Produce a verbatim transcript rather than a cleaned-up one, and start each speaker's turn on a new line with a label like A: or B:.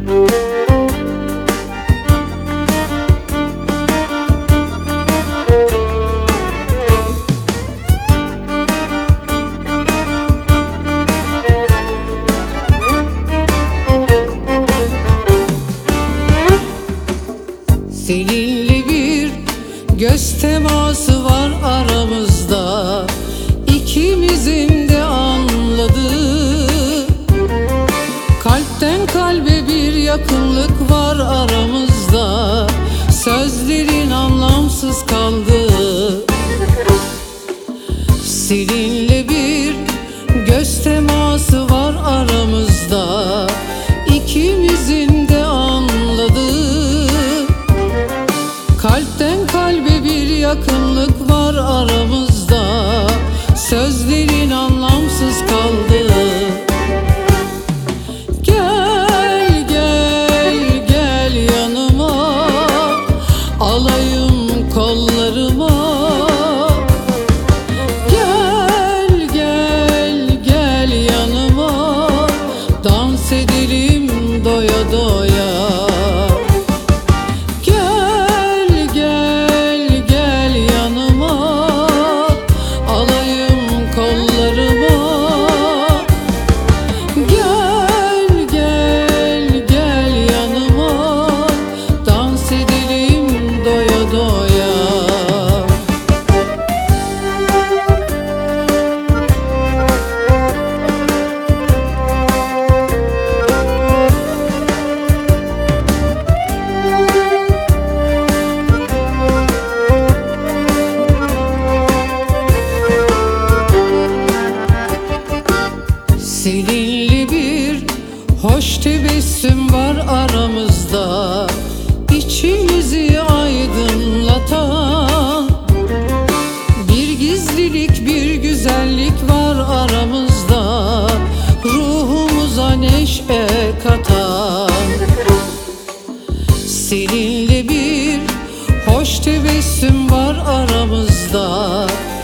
A: Seninle bir göz teması var aramızda, İkimizin de anladığı. Kalpten kalbe bir yakınlık var aramızda, sözlerin anlamsız kaldı. Seninle bir göz teması var aramızda, İkimizin de anladığı. Kalpten kalbe bir yakınlık var aramızda, sözlerin anlamsız kaldı. Gel gel gel yanıma, alayım kollarıma. Gel gel gel yanıma, dans edelim doya doya. Seninle bir hoş tebessüm var aramızda, İçimizi aydınlatan. Bir gizlilik, bir güzellik var aramızda, ruhumuza neşe katan. Seninle bir hoş tebessüm var aramızda,